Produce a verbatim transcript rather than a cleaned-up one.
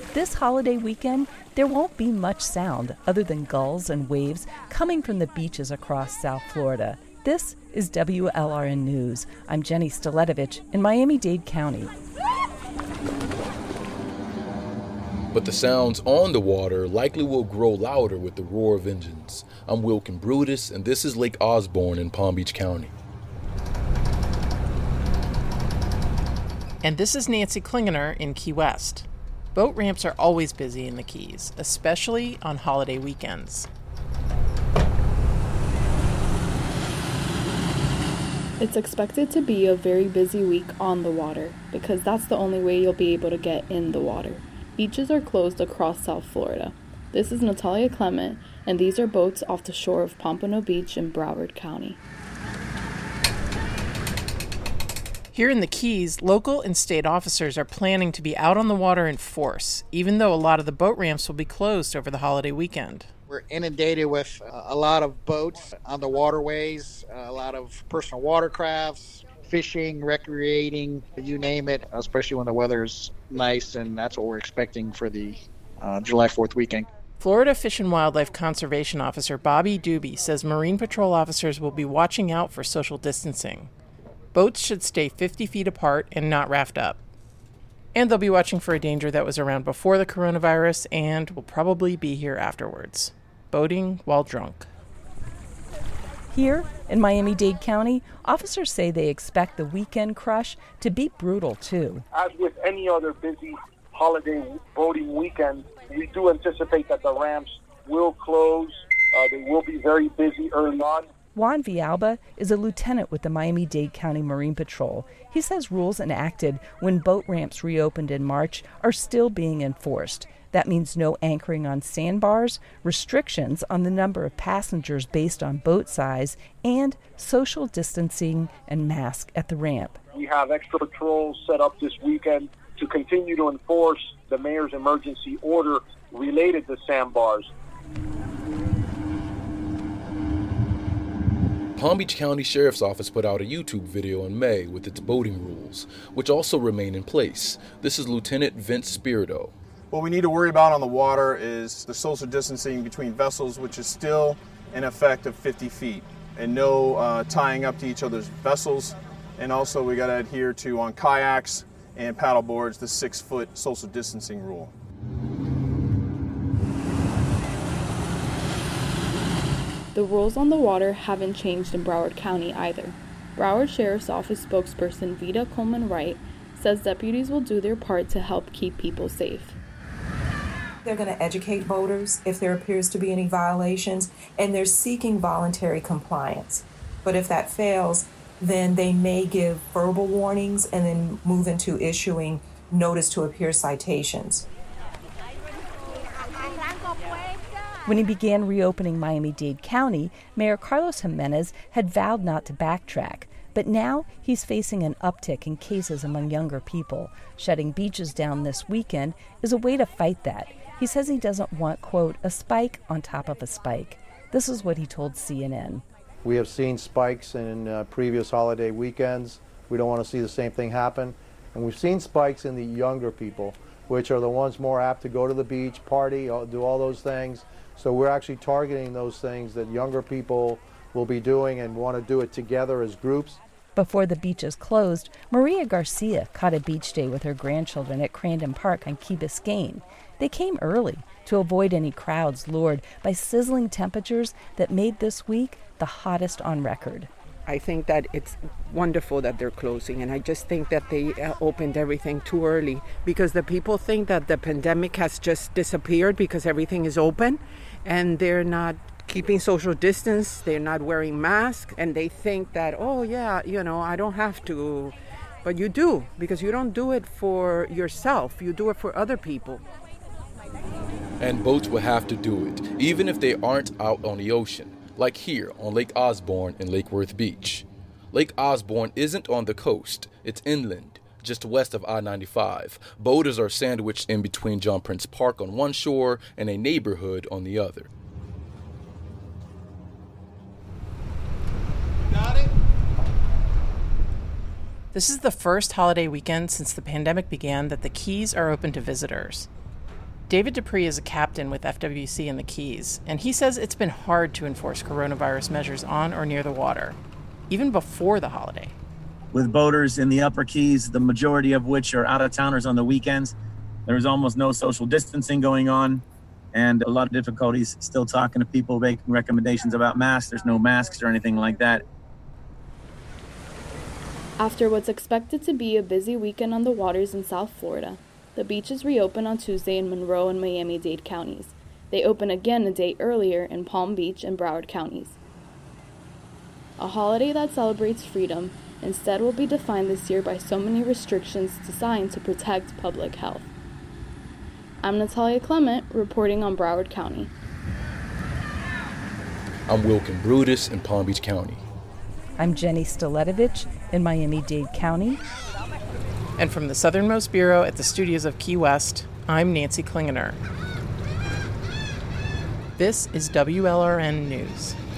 This holiday weekend, there won't be much sound other than gulls and waves coming from the beaches across South Florida. This is W L R N News. I'm Jenny Staletovich in Miami-Dade County. But the sounds on the water likely will grow louder with the roar of engines. I'm Wilkin Brutus, and this is Lake Osborne in Palm Beach County. And this is Nancy Klingener in Key West. Boat ramps are always busy in the Keys, especially on holiday weekends. It's expected to be a very busy week on the water because that's the only way you'll be able to get in the water. Beaches are closed across South Florida. This is Natalia Clement, and these are boats off the shore of Pompano Beach in Broward County. Here in the Keys, local and state officers are planning to be out on the water in force, even though a lot of the boat ramps will be closed over the holiday weekend. We're inundated with uh, a lot of boats on the waterways, uh, a lot of personal watercrafts, fishing, recreating, you name it, especially when the weather's nice, and that's what we're expecting for the uh, July fourth weekend. Florida Fish and Wildlife Conservation Officer Bobby Doobie says Marine Patrol officers will be watching out for social distancing. Boats should stay fifty feet apart and not raft up. And they'll be watching for a danger that was around before the coronavirus and will probably be here afterwards. Boating while drunk. Here in Miami-Dade County, officers say they expect the weekend crush to be brutal too. As with any other busy holiday boating weekend, we do anticipate that the ramps will close. Uh, they will be very busy early on. Juan Villalba is a lieutenant with the Miami-Dade County Marine Patrol. He says rules enacted when boat ramps reopened in March are still being enforced. That means no anchoring on sandbars, restrictions on the number of passengers based on boat size, and social distancing and mask at the ramp. We have extra patrols set up this weekend to continue to enforce the mayor's emergency order related to sandbars. Palm Beach County Sheriff's Office put out a YouTube video in May with its boating rules, which also remain in place. This is Lieutenant Vince Spirito. What we need to worry about on the water is the social distancing between vessels, which is still in effect of fifty feet, and no uh, tying up to each other's vessels. And also we got to adhere to, on kayaks and paddle boards, the six-foot social distancing rule. The rules on the water haven't changed in Broward County either. Broward Sheriff's Office spokesperson Vita Coleman Wright says deputies will do their part to help keep people safe. They're going to educate boaters if there appears to be any violations, and they're seeking voluntary compliance. But if that fails, then they may give verbal warnings and then move into issuing notice to appear citations. When he began reopening Miami-Dade County, Mayor Carlos Jimenez had vowed not to backtrack. But now he's facing an uptick in cases among younger people. Shutting beaches down this weekend is a way to fight that. He says he doesn't want, quote, a spike on top of a spike. This is what he told C N N. We have seen spikes in uh, previous holiday weekends. We don't want to see the same thing happen. And we've seen spikes in the younger people, which are the ones more apt to go to the beach, party, do all those things. So we're actually targeting those things that younger people will be doing and want to do it together as groups. Before the beaches closed, Maria Garcia caught a beach day with her grandchildren at Crandon Park on Key Biscayne. They came early to avoid any crowds lured by sizzling temperatures that made this week the hottest on record. I think that it's wonderful that they're closing, and I just think that they uh, opened everything too early because the people think that the pandemic has just disappeared because everything is open, and they're not keeping social distance, they're not wearing masks, and they think that, oh yeah, you know, I don't have to. But you do, because you don't do it for yourself, you do it for other people. And boats will have to do it, even if they aren't out on the ocean, like here on Lake Osborne and Lake Worth Beach. Lake Osborne isn't on the coast, it's inland, just west of I ninety-five. Boaters are sandwiched in between John Prince Park on one shore and a neighborhood on the other. Got it? This is the first holiday weekend since the pandemic began that the Keys are open to visitors. David Dupree is a captain with F W C in the Keys, and he says it's been hard to enforce coronavirus measures on or near the water, even before the holiday. With boaters in the upper Keys, the majority of which are out-of-towners on the weekends, there's almost no social distancing going on, and a lot of difficulties still talking to people, making recommendations about masks. There's no masks or anything like that. After what's expected to be a busy weekend on the waters in South Florida, the beaches reopen on Tuesday in Monroe and Miami-Dade counties. They open again a day earlier in Palm Beach and Broward counties. A holiday that celebrates freedom instead will be defined this year by so many restrictions designed to protect public health. I'm Natalia Clement, reporting on Broward County. I'm Wilkin Brutus in Palm Beach County. I'm Jenny Stiletovich in Miami-Dade County. And from the Southernmost Bureau at the studios of Key West, I'm Nancy Klingener. This is W L R N News.